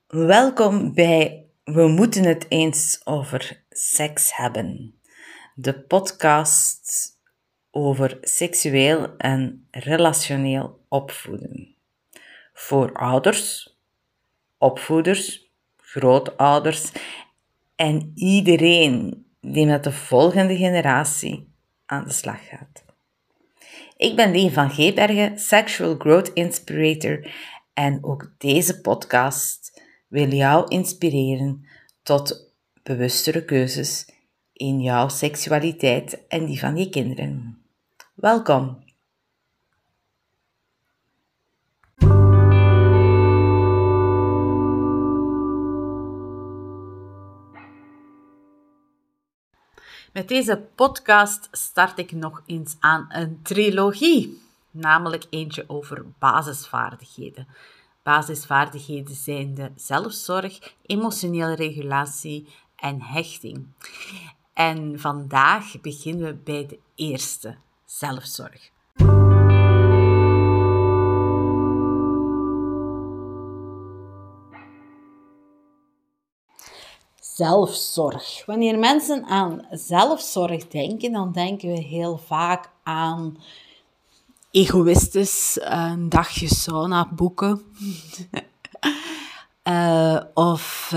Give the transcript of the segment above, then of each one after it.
Welkom bij We moeten het eens over seks hebben. De podcast over seksueel en relationeel opvoeden. Voor ouders, opvoeders, grootouders en iedereen die met de volgende generatie aan de slag gaat. Ik ben Leen van Geebergen, Sexual Growth Inspirator en ook deze podcast wil jou inspireren tot bewustere keuzes in jouw seksualiteit en die van je kinderen. Welkom! Met deze podcast start ik nog eens aan een trilogie, namelijk eentje over basisvaardigheden. Basisvaardigheden zijn de zelfzorg, emotionele regulatie en hechting. En vandaag beginnen we bij de eerste, zelfzorg. Zelfzorg. Wanneer mensen aan zelfzorg denken, dan denken we heel vaak aan egoïstisch een dagje sauna boeken. Of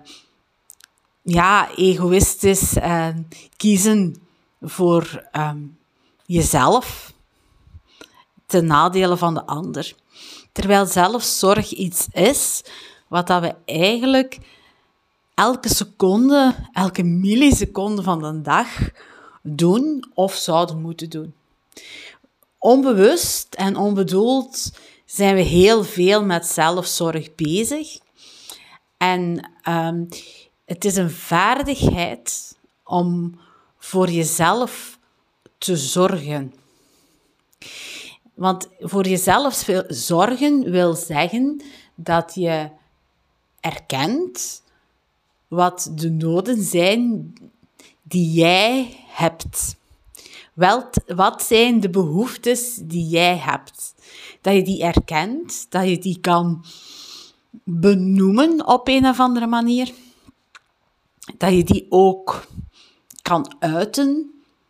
egoïstisch kiezen voor jezelf ten nadele van de ander. Terwijl zelfzorg iets is wat dat we eigenlijk elke seconde, elke milliseconde van de dag doen of zouden moeten doen. Onbewust en onbedoeld zijn we heel veel met zelfzorg bezig. En het is een vaardigheid om voor jezelf te zorgen. Want voor jezelf zorgen wil zeggen dat je erkent wat de noden zijn die jij hebt. Wat zijn de behoeftes die jij hebt? Dat je die erkent, dat je die kan benoemen op een of andere manier. Dat je die ook kan uiten.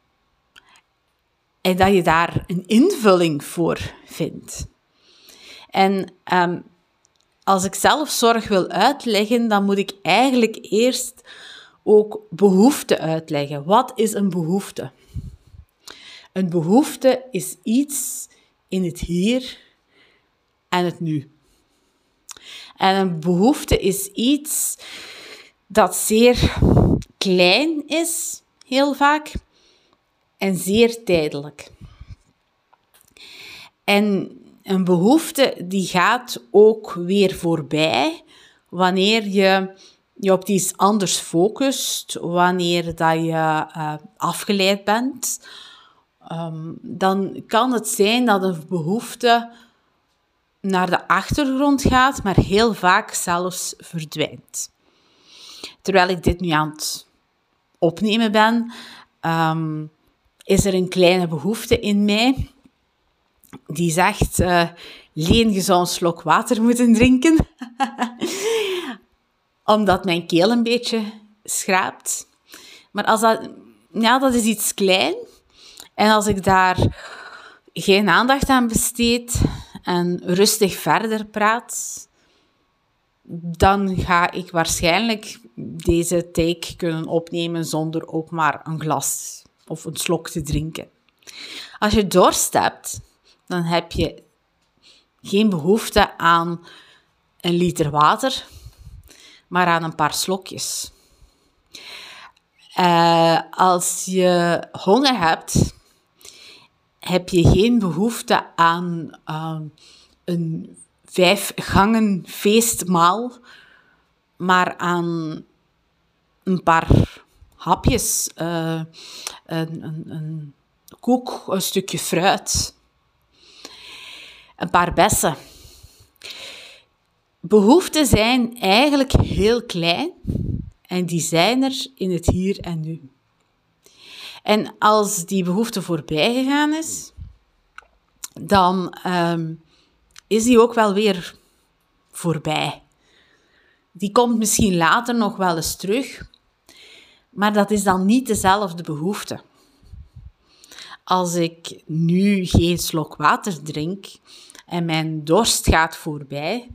En dat je daar een invulling voor vindt. En als ik zelfzorg wil uitleggen, dan moet ik eigenlijk eerst ook behoefte uitleggen. Wat is een behoefte? Een behoefte is iets in het hier en het nu. En een behoefte is iets dat zeer klein is, heel vaak, en zeer tijdelijk. En een behoefte die gaat ook weer voorbij wanneer je op iets anders focust, wanneer dat je afgeleid bent. Dan kan het zijn dat een behoefte naar de achtergrond gaat, maar heel vaak zelfs verdwijnt. Terwijl ik dit nu aan het opnemen ben, is er een kleine behoefte in mij die zegt, Leen, je zou een slok water moeten drinken, omdat mijn keel een beetje schraapt. Maar dat is iets klein. En als ik daar geen aandacht aan besteed en rustig verder praat, dan ga ik waarschijnlijk deze take kunnen opnemen zonder ook maar een glas of een slok te drinken. Als je dorst hebt, dan heb je geen behoefte aan een liter water, maar aan een paar slokjes. Als je honger hebt, heb je geen behoefte aan een 5 gangen feestmaal, maar aan een paar hapjes, een koek, een stukje fruit, een paar bessen. Behoeften zijn eigenlijk heel klein en die zijn er in het hier en nu. En als die behoefte voorbij gegaan is, dan is die ook wel weer voorbij. Die komt misschien later nog wel eens terug, maar dat is dan niet dezelfde behoefte. Als ik nu geen slok water drink en mijn dorst gaat voorbij,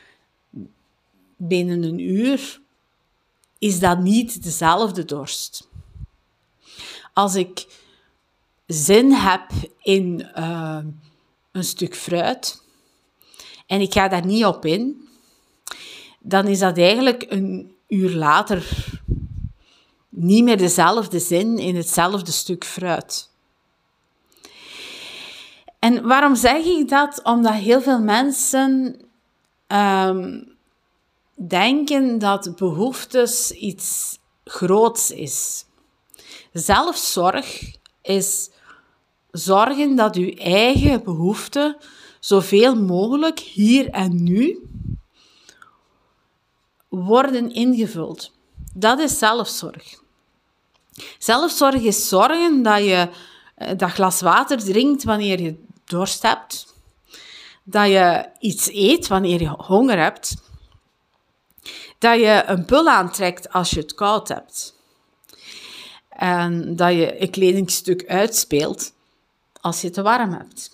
binnen een uur is dat niet dezelfde dorst. Als ik zin heb in een stuk fruit en ik ga daar niet op in, dan is dat eigenlijk een uur later niet meer dezelfde zin in hetzelfde stuk fruit. En waarom zeg ik dat? Omdat heel veel mensen denken dat behoeftes iets groots is. Zelfzorg is zorgen dat uw eigen behoeften zoveel mogelijk hier en nu worden ingevuld. Dat is zelfzorg. Zelfzorg is zorgen dat je dat glas water drinkt wanneer je dorst hebt, dat je iets eet wanneer je honger hebt, dat je een pul aantrekt als je het koud hebt en dat je een kledingstuk uitspeelt als je het te warm hebt.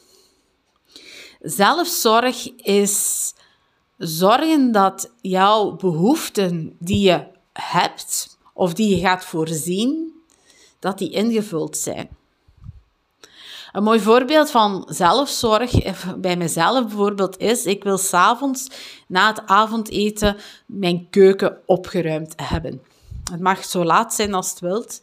Zelfzorg is zorgen dat jouw behoeften die je hebt of die je gaat voorzien, dat die ingevuld zijn. Een mooi voorbeeld van zelfzorg bij mezelf bijvoorbeeld is, ik wil 's avonds na het avondeten mijn keuken opgeruimd hebben. Het mag zo laat zijn als het wilt.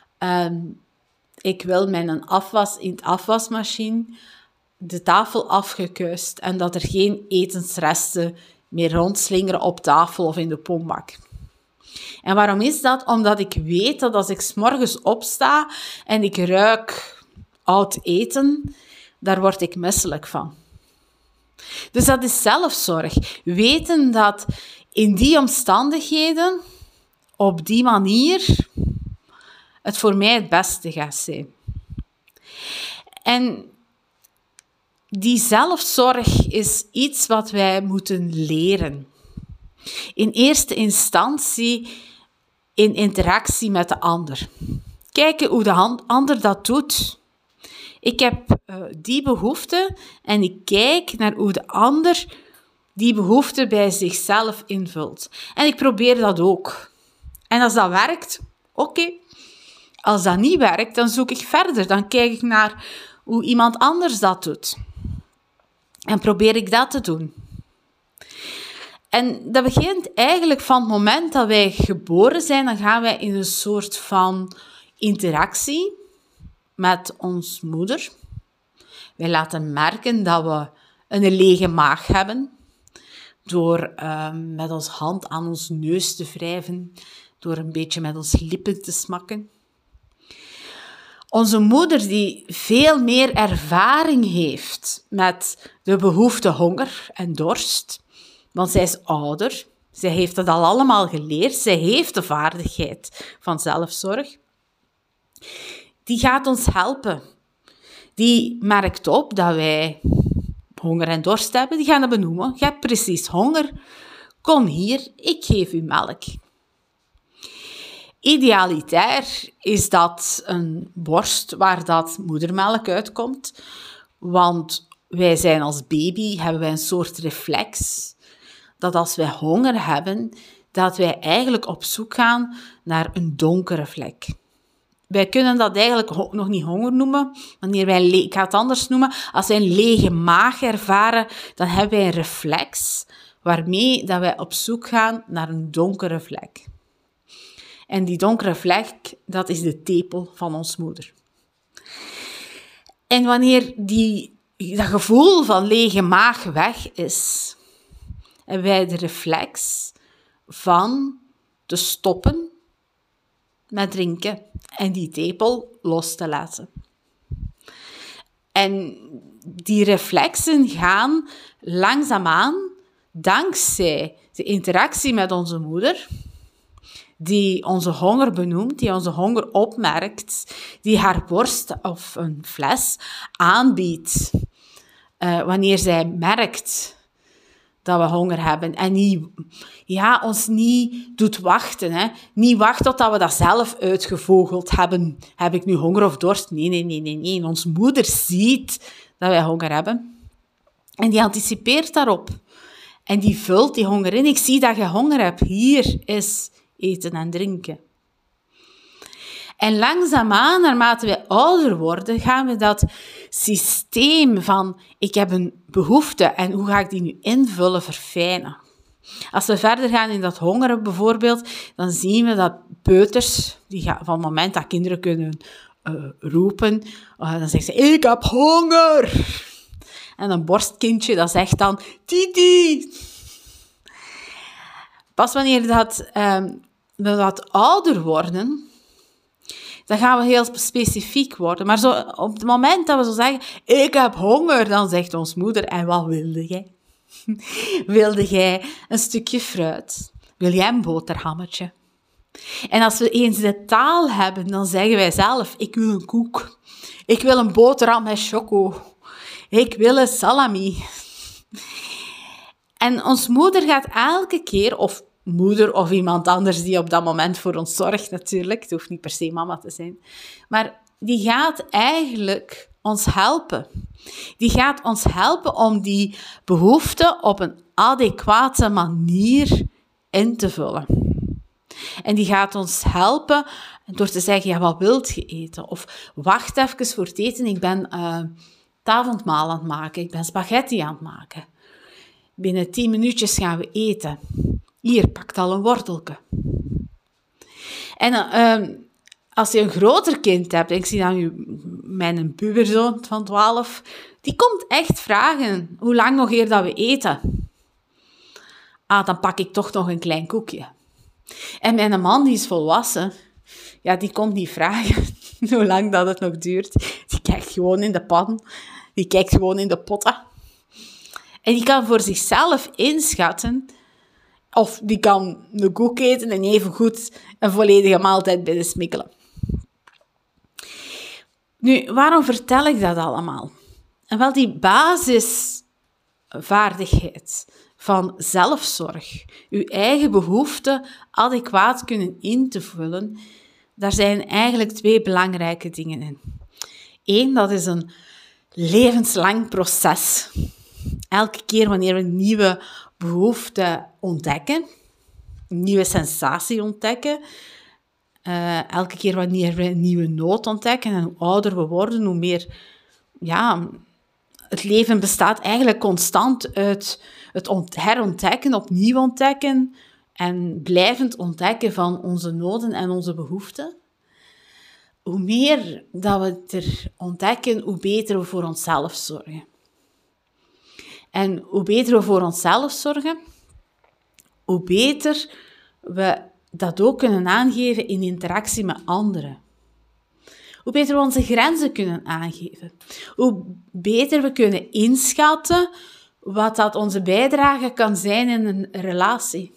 Ik wil mijn afwas in de afwasmachine, de tafel afgekuist en dat er geen etensresten meer rondslingeren op tafel of in de pomebak. En waarom is dat? Omdat ik weet dat als ik 's morgens opsta en ik ruik oud eten, daar word ik misselijk van. Dus dat is zelfzorg. Weten dat in die omstandigheden, op die manier, het voor mij het beste gaat zijn. En die zelfzorg is iets wat wij moeten leren. In eerste instantie in interactie met de ander. Kijken hoe de ander dat doet. Ik heb die behoefte en ik kijk naar hoe de ander die behoefte bij zichzelf invult. En ik probeer dat ook. En als dat werkt, oké. Als dat niet werkt, dan zoek ik verder. Dan kijk ik naar hoe iemand anders dat doet. En probeer ik dat te doen. En dat begint eigenlijk van het moment dat wij geboren zijn, dan gaan wij in een soort van interactie met ons moeder. Wij laten merken dat we een lege maag hebben, door met ons hand aan ons neus te wrijven, door een beetje met ons lippen te smakken. Onze moeder, die veel meer ervaring heeft met de behoefte honger en dorst, want zij is ouder, zij heeft dat al allemaal geleerd, zij heeft de vaardigheid van zelfzorg. Die gaat ons helpen. Die merkt op dat wij honger en dorst hebben. Die gaan dat benoemen. Je hebt precies honger. Kom hier, ik geef u melk. Idealitair is dat een borst waar dat moedermelk uitkomt. Want wij zijn als baby, hebben wij een soort reflex. Dat als wij honger hebben, dat wij eigenlijk op zoek gaan naar een donkere vlek. Wij kunnen dat eigenlijk nog niet honger noemen. Ik ga het anders noemen. Als wij een lege maag ervaren, dan hebben wij een reflex waarmee dat wij op zoek gaan naar een donkere vlek. En die donkere vlek, dat is de tepel van ons moeder. En wanneer dat gevoel van lege maag weg is, hebben wij de reflex van te stoppen met drinken en die tepel los te laten. En die reflexen gaan langzaamaan, dankzij de interactie met onze moeder, die onze honger benoemt, die onze honger opmerkt, die haar borst of een fles aanbiedt, wanneer zij merkt dat we honger hebben. En ons niet doet wachten. Hè. Niet wachten totdat we dat zelf uitgevogeld hebben. Heb ik nu honger of dorst? Nee. Ons moeder ziet dat wij honger hebben. En die anticipeert daarop. En die vult die honger in. Ik zie dat je honger hebt. Hier is eten en drinken. En langzaamaan, naarmate wij ouder worden, gaan we dat systeem van ik heb een behoefte en hoe ga ik die nu invullen, verfijnen. Als we verder gaan in dat hongeren bijvoorbeeld, dan zien we dat peuters, van het moment dat kinderen kunnen roepen, dan zeggen ze, ik heb honger. En een borstkindje, dat zegt dan, titi. Pas wanneer we wat ouder worden, dan gaan we heel specifiek worden. Maar zo, op het moment dat we zo zeggen, ik heb honger, dan zegt ons moeder, en wat wilde jij? Wilde jij een stukje fruit? Wil jij een boterhammetje? En als we eens de taal hebben, dan zeggen wij zelf, ik wil een koek. Ik wil een boterham met choco. Ik wil een salami. En ons moeder gaat elke keer, of moeder of iemand anders die op dat moment voor ons zorgt natuurlijk, het hoeft niet per se mama te zijn, maar die gaat eigenlijk ons helpen. Die gaat ons helpen om die behoefte op een adequate manier in te vullen. En die gaat ons helpen door te zeggen, ja, wat wilt je eten? Of wacht even voor het eten, ik ben het avondmaal aan het maken, ik ben spaghetti aan het maken. Binnen 10 minuutjes gaan we eten. Hier, pakt al een wortelke. En als je een groter kind hebt, en ik zie dan mijn puberzoon van 12, die komt echt vragen, hoe lang nog eer dat we eten? Dan pak ik toch nog een klein koekje. En mijn man, die is volwassen, ja, die komt niet vragen hoe lang dat het nog duurt. Die kijkt gewoon in de pan, die kijkt gewoon in de potten. En die kan voor zichzelf inschatten, of die kan een koek eten en evengoed een volledige maaltijd binnensmikkelen. Nu, waarom vertel ik dat allemaal? En wel, die basisvaardigheid van zelfzorg, uw eigen behoeften adequaat kunnen in te vullen, daar zijn eigenlijk 2 belangrijke dingen in. 1, dat is een levenslang proces. Elke keer wanneer we een nieuwe behoefte ontdekken, een nieuwe sensatie ontdekken, elke keer wanneer we een nieuwe nood ontdekken, en hoe ouder we worden, hoe meer, het leven bestaat eigenlijk constant uit het herontdekken, opnieuw ontdekken en blijvend ontdekken van onze noden en onze behoeften. Hoe meer dat we het er ontdekken, hoe beter we voor onszelf zorgen. En hoe beter we voor onszelf zorgen, hoe beter we dat ook kunnen aangeven in interactie met anderen. Hoe beter we onze grenzen kunnen aangeven. Hoe beter we kunnen inschatten wat dat onze bijdrage kan zijn in een relatie.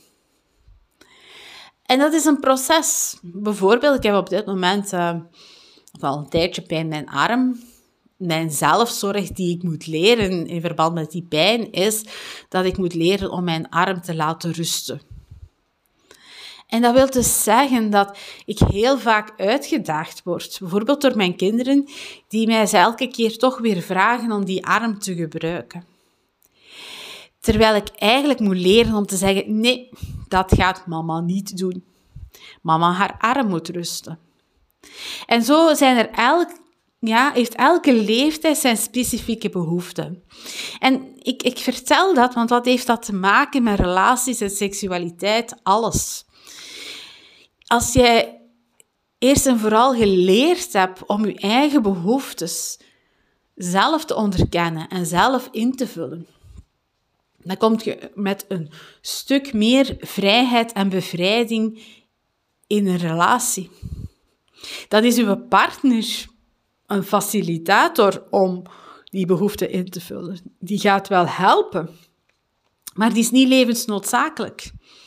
En dat is een proces. Bijvoorbeeld, ik heb op dit moment al een tijdje pijn in mijn arm. Mijn zelfzorg die ik moet leren in verband met die pijn is dat ik moet leren om mijn arm te laten rusten. En dat wil dus zeggen dat ik heel vaak uitgedaagd word, bijvoorbeeld door mijn kinderen, die mij elke keer toch weer vragen om die arm te gebruiken. Terwijl ik eigenlijk moet leren om te zeggen, nee, dat gaat mama niet doen. Mama, haar arm moet rusten. En zo zijn heeft elke leeftijd zijn specifieke behoeften. En ik vertel dat, want wat heeft dat te maken met relaties en seksualiteit? Alles. Als jij eerst en vooral geleerd hebt om je eigen behoeftes zelf te onderkennen en zelf in te vullen, dan kom je met een stuk meer vrijheid en bevrijding in een relatie. Dan is uw partner een facilitator om die behoefte in te vullen. Die gaat wel helpen, maar die is niet levensnoodzakelijk.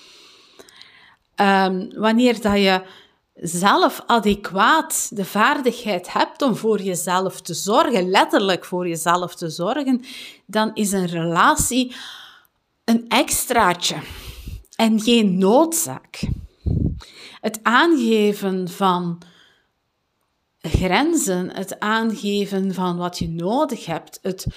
Wanneer dat je zelf adequaat de vaardigheid hebt om voor jezelf te zorgen, letterlijk voor jezelf te zorgen, dan is een relatie een extraatje en geen noodzaak. Het aangeven van grenzen, het aangeven van wat je nodig hebt, het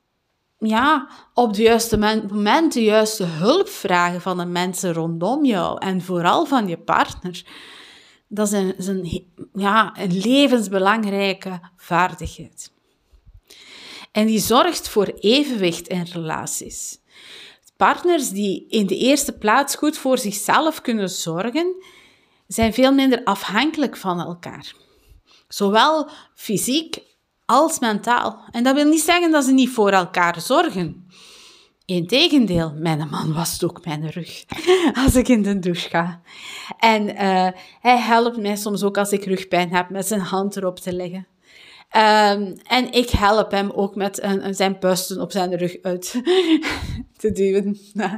op de juiste moment de juiste hulp vragen van de mensen rondom jou en vooral van je partner. Dat is een levensbelangrijke vaardigheid. En die zorgt voor evenwicht in relaties. Partners die in de eerste plaats goed voor zichzelf kunnen zorgen, zijn veel minder afhankelijk van elkaar. Zowel fysiek als mentaal. En dat wil niet zeggen dat ze niet voor elkaar zorgen. Integendeel, mijn man wast ook mijn rug als ik in de douche ga. En hij helpt mij soms ook als ik rugpijn heb met zijn hand erop te leggen. En ik help hem ook met zijn puisten op zijn rug uit te duwen.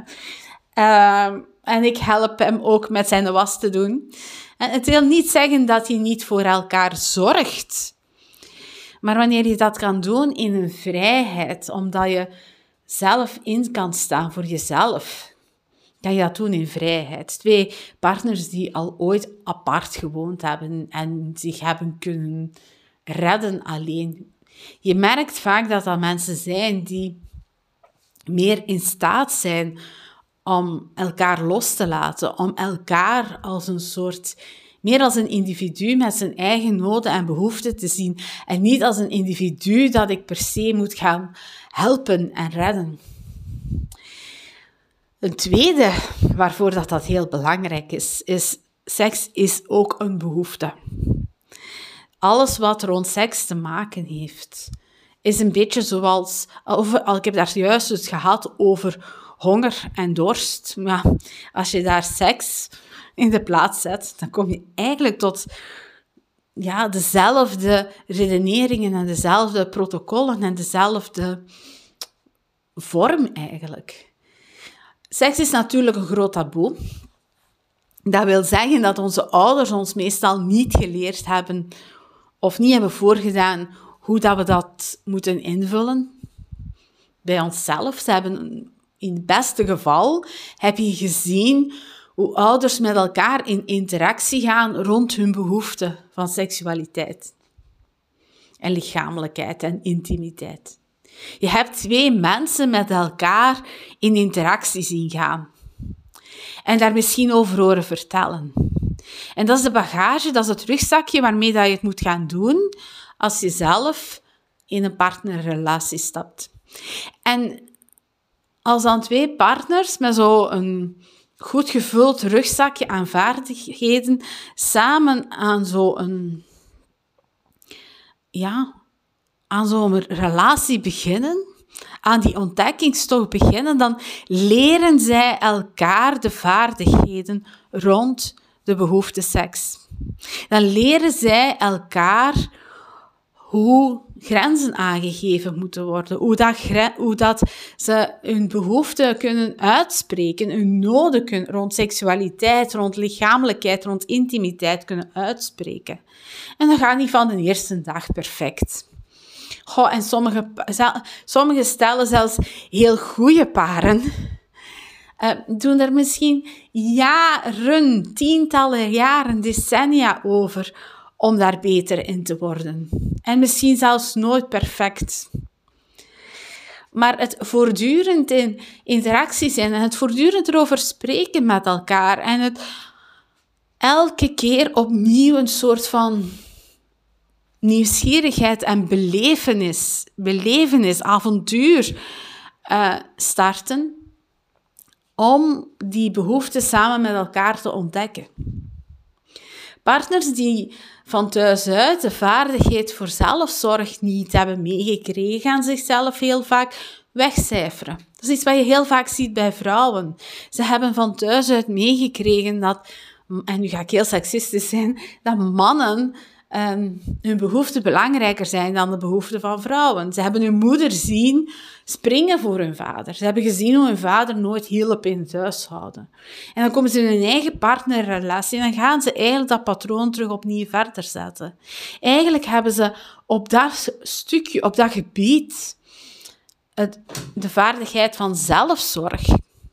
En ik help hem ook met zijn was te doen. En het wil niet zeggen dat je niet voor elkaar zorgt. Maar wanneer je dat kan doen in een vrijheid, omdat je zelf in kan staan voor jezelf, kan je dat doen in vrijheid. 2 partners die al ooit apart gewoond hebben en zich hebben kunnen redden alleen. Je merkt vaak dat dat mensen zijn die meer in staat zijn om elkaar los te laten, om elkaar als een soort, meer als een individu met zijn eigen noden en behoeften te zien en niet als een individu dat ik per se moet gaan helpen en redden. Een tweede waarvoor dat heel belangrijk is seks is ook een behoefte. Alles wat rond seks te maken heeft, is een beetje zoals, ik heb daar juist het gehad over honger en dorst. Maar als je daar seks in de plaats zet, dan kom je eigenlijk tot dezelfde redeneringen en dezelfde protocollen en dezelfde vorm eigenlijk. Seks is natuurlijk een groot taboe. Dat wil zeggen dat onze ouders ons meestal niet geleerd hebben of niet hebben voorgedaan hoe dat we dat moeten invullen. Bij onszelf. In het beste geval heb je gezien hoe ouders met elkaar in interactie gaan rond hun behoeften van seksualiteit. En lichamelijkheid en intimiteit. Je hebt 2 mensen met elkaar in interactie zien gaan. En daar misschien over horen vertellen. En dat is de bagage, dat is het rugzakje waarmee dat je het moet gaan doen als je zelf in een partnerrelatie stapt. En als dan 2 partners met zo'n goed gevuld rugzakje aan vaardigheden samen aan zo'n relatie beginnen, aan die ontdekkingstocht beginnen, dan leren zij elkaar de vaardigheden rond de behoefte seks. Dan leren zij elkaar hoe grenzen aangegeven moeten worden, hoe dat ze hun behoeften kunnen uitspreken, hun noden rond seksualiteit, rond lichamelijkheid, rond intimiteit kunnen uitspreken. En dat gaat niet van de eerste dag perfect. En sommige stellen, zelfs heel goede paren, doen er misschien jaren, tientallen jaren, decennia over om daar beter in te worden. En misschien zelfs nooit perfect. Maar het voortdurend in interactie zijn en het voortdurend erover spreken met elkaar en het elke keer opnieuw een soort van nieuwsgierigheid en belevenis, avontuur starten om die behoeften samen met elkaar te ontdekken. Partners die van thuis uit de vaardigheid voor zelfzorg niet hebben meegekregen, gaan zichzelf heel vaak wegcijferen. Dat is iets wat je heel vaak ziet bij vrouwen. Ze hebben van thuis uit meegekregen dat, en nu ga ik heel seksistisch zijn, dat mannen hun behoeften belangrijker zijn dan de behoeften van vrouwen. Ze hebben hun moeder zien springen voor hun vader. Ze hebben gezien hoe hun vader nooit hielp in het huishouden. En dan komen ze in hun eigen partnerrelatie en dan gaan ze eigenlijk dat patroon terug opnieuw verder zetten. Eigenlijk hebben ze op dat stukje, op dat gebied, de vaardigheid van zelfzorg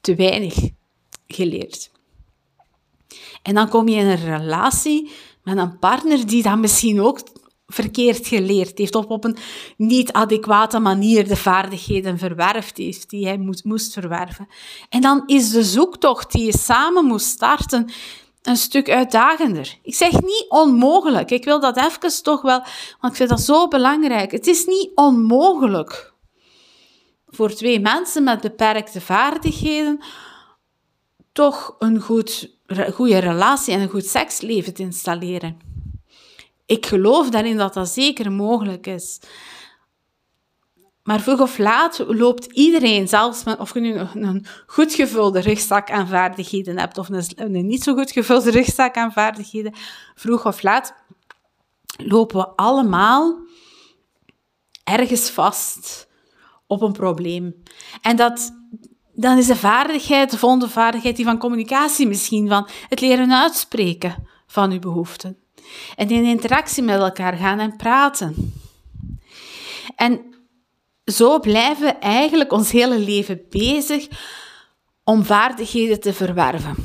te weinig geleerd. En dan kom je in een relatie met een partner die dat misschien ook verkeerd geleerd heeft, of op een niet adequate manier de vaardigheden verwerfd heeft die hij moest verwerven. En dan is de zoektocht die je samen moest starten een stuk uitdagender. Ik zeg niet onmogelijk. Ik wil dat even toch wel, want ik vind dat zo belangrijk. Het is niet onmogelijk voor twee mensen met beperkte vaardigheden toch een goede relatie en een goed seksleven te installeren. Ik geloof daarin dat dat zeker mogelijk is. Maar vroeg of laat loopt iedereen, zelfs of je nu een goed gevulde rugzak aan vaardigheden hebt of een niet zo goed gevulde rugzak aan vaardigheden, vroeg of laat lopen we allemaal ergens vast op een probleem. En dan is de volgende vaardigheid die van communicatie misschien, van het leren uitspreken van uw behoeften. En in interactie met elkaar gaan en praten. En zo blijven we eigenlijk ons hele leven bezig om vaardigheden te verwerven.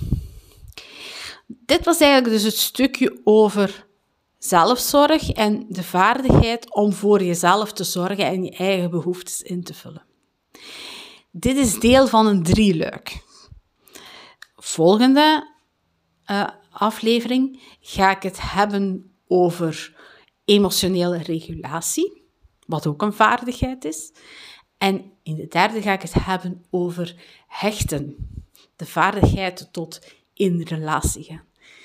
Dit was eigenlijk dus het stukje over zelfzorg en de vaardigheid om voor jezelf te zorgen en je eigen behoeftes in te vullen. Dit is deel van een drieluik. Volgende aflevering ga ik het hebben over emotionele regulatie, wat ook een vaardigheid is. En in de derde ga ik het hebben over hechten, de vaardigheid tot in relatie gaan.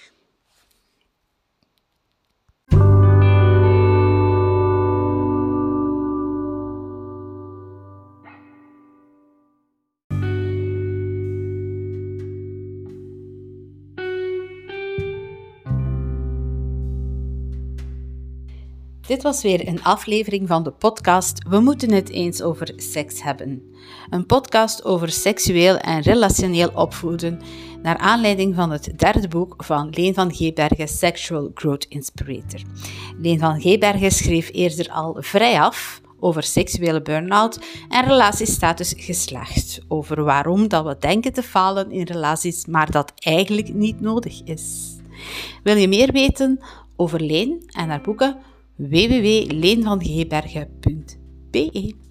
Dit was weer een aflevering van de podcast We moeten het eens over seks hebben. Een podcast over seksueel en relationeel opvoeden, naar aanleiding van het derde boek van Leen van Geebergen, Sexual Growth Inspirator. Leen van Geebergen schreef eerder al vrijaf over seksuele burn-out en relatiestatus geslacht, over waarom dat we denken te falen in relaties, maar dat eigenlijk niet nodig is. Wil je meer weten over Leen en haar boeken? www.leenvangeebergen.be